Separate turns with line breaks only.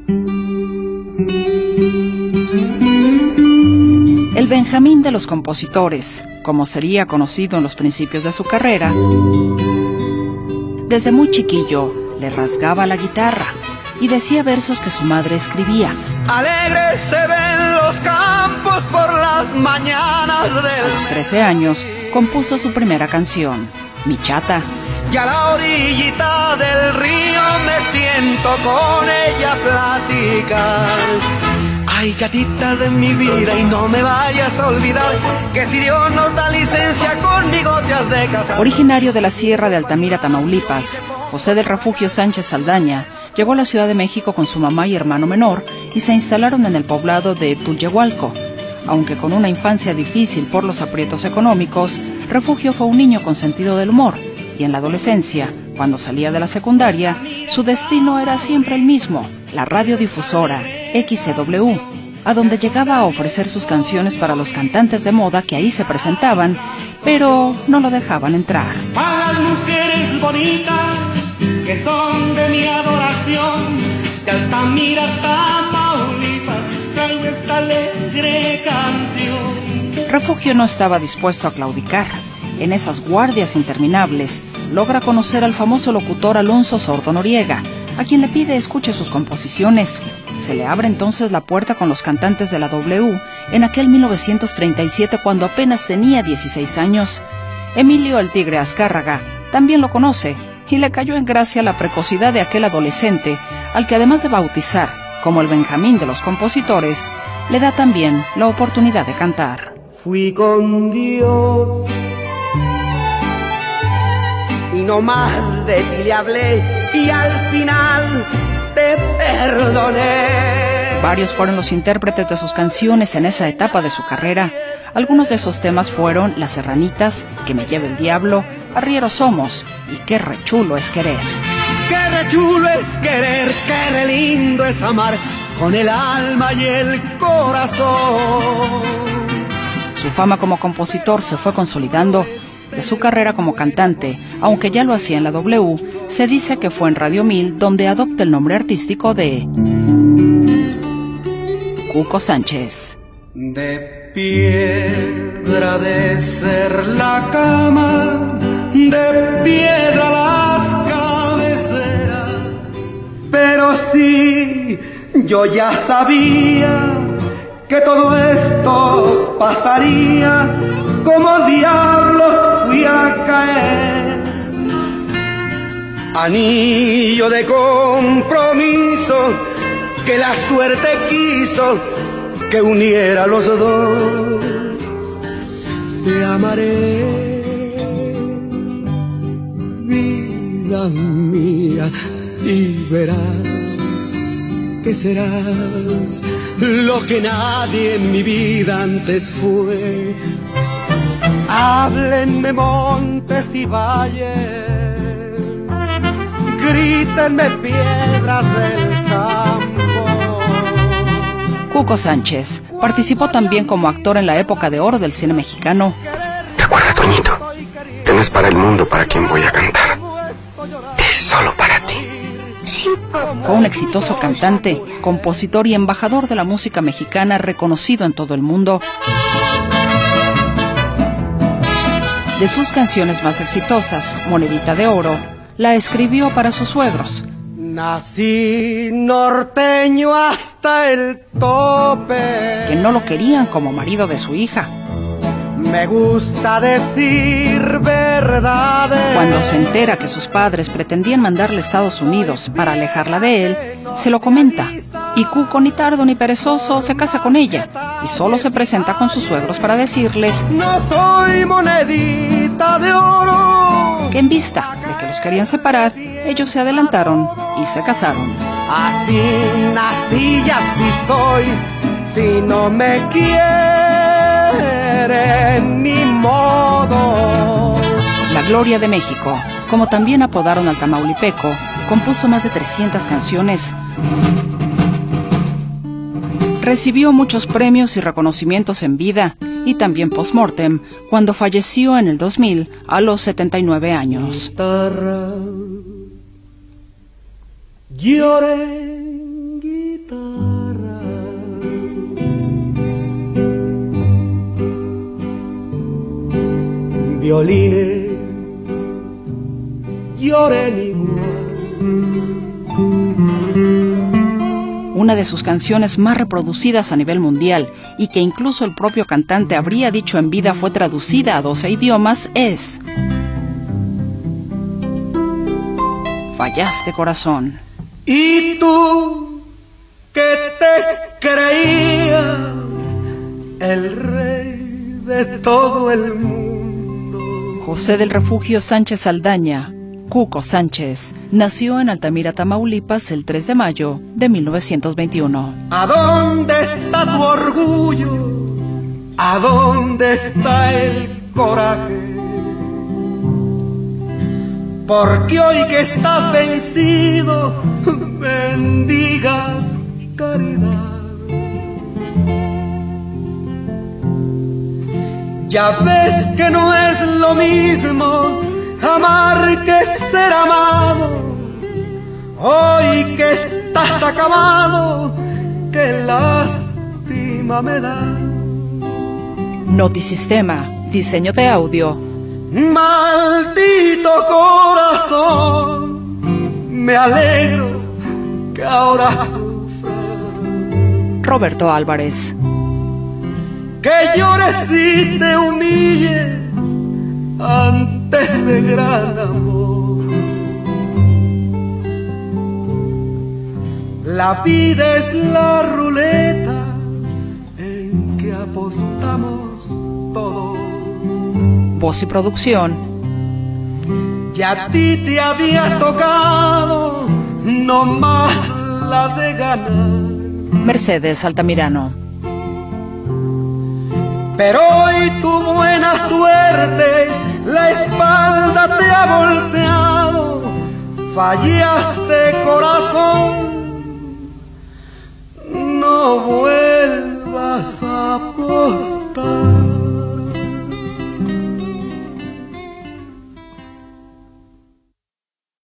El Benjamín de los compositores, como sería conocido en los principios de su carrera, desde muy chiquillo le rasgaba la guitarra y decía versos que su madre escribía.
Alegres se ven los campos por las mañanas del...
A los 13 años compuso su primera canción, Mi Chata.
Y a la orillita del río me siento con ella a platicar. Ay, chatita de mi vida, y no me vayas a olvidar que si Dios nos da licencia, conmigo te has de casar.
Originario de la Sierra de Altamira, Tamaulipas, José del Refugio Sánchez Saldaña llegó a la Ciudad de México con su mamá y hermano menor y se instalaron en el poblado de Tulyehualco. Aunque con una infancia difícil por los aprietos económicos, Refugio fue un niño con sentido del humor, y en la adolescencia, cuando salía de la secundaria, su destino era siempre el mismo, la radiodifusora XCW, a donde llegaba a ofrecer sus canciones para los cantantes de moda que ahí se presentaban, pero no lo dejaban entrar.
Para las mujeres bonitas que son de mi adoración, de Altamira, Tamaulipas, traigo esta alegre canción.
Refugio no estaba dispuesto a claudicar. En esas guardias interminables, logra conocer al famoso locutor Alonso Sordo Noriega, a quien le pide escuche sus composiciones. Se le abre entonces la puerta con los cantantes de la W en aquel 1937, cuando apenas tenía 16 años. Emilio el Tigre Azcárraga también lo conoce y le cayó en gracia la precocidad de aquel adolescente, al que además de bautizar como el Benjamín de los compositores, le da también la oportunidad de cantar.
Fui con Dios y no más de ti le hablé, y al final te perdoné.
Varios fueron los intérpretes de sus canciones en esa etapa de su carrera. Algunos de esos temas fueron Las Serranitas, Que me lleve el diablo, Arrieros somos y Qué re chulo es querer.
Qué re chulo es querer, qué re lindo es amar, con el alma y el corazón.
Su fama como compositor se fue consolidando. De su carrera como cantante, aunque ya lo hacía en la W, se dice que fue en Radio 1000 donde adopta el nombre artístico de Cuco Sánchez.
De piedra de ser la cama, de piedra las cabeceras, pero sí, yo ya sabía que todo esto pasaría, como diablos fui a caer. Anillo de compromiso que la suerte quiso que uniera los dos. Te amaré, vida mía, y verás que serás lo que nadie en mi vida antes fue. Háblenme montes y valles, grítenme piedras del campo.
Cuco Sánchez participó también como actor en la época de oro del cine mexicano.
Recuerda, Toñito, que no es para el mundo para quien voy a cantar, es solo para ti. Sí.
Fue un exitoso cantante, compositor y embajador de la música mexicana reconocido en todo el mundo. De sus canciones más exitosas, Monedita de Oro, la escribió para sus suegros.
Nací norteño hasta el tope,
que no lo querían como marido de su hija.
Me gusta decir verdades.
Cuando se entera que sus padres pretendían mandarle a Estados Unidos para alejarla de él, se lo comenta. Y Cuco, ni tardo ni perezoso, se casa con ella y solo se presenta con sus suegros para decirles:
no soy monedita de oro.
Que en vista de que los querían separar, ellos se adelantaron y se casaron.
Así nací y así soy, si no me quieren ni modo.
La Gloria de México, como también apodaron al tamaulipeco, compuso más de 300 canciones. Recibió muchos premios y reconocimientos en vida y también post-mortem, cuando falleció en el 2000 a los 79 años.
Lloré, guitarra, violines lloren igual.
Una de sus canciones más reproducidas a nivel mundial y que incluso el propio cantante habría dicho en vida fue traducida a 12 idiomas es Fallaste, corazón.
Y tú que te creías el rey de todo el mundo.
José del Refugio Sánchez Saldaña, Cuco Sánchez, nació en Altamira, Tamaulipas, el 3 de mayo de 1921.
¿A dónde está tu orgullo? ¿A dónde está el coraje? Porque hoy que estás vencido, mendigas caridad. Ya ves que no es lo mismo amar que ser amado. Hoy que estás acabado, qué lástima me da.
Notisistema, diseño de audio.
Maldito corazón, me alegro que ahora sufra.
Roberto Álvarez.
Que llores y te humilles ante ese gran amor. La vida es la ruleta en que apostamos todos.
Voz y producción.
Ya a ti te había tocado no más la de ganar.
Mercedes Altamirano.
Pero hoy tu buena suerte la espalda te ha volteado. Fallaste, corazón, no vuelvas a apostar.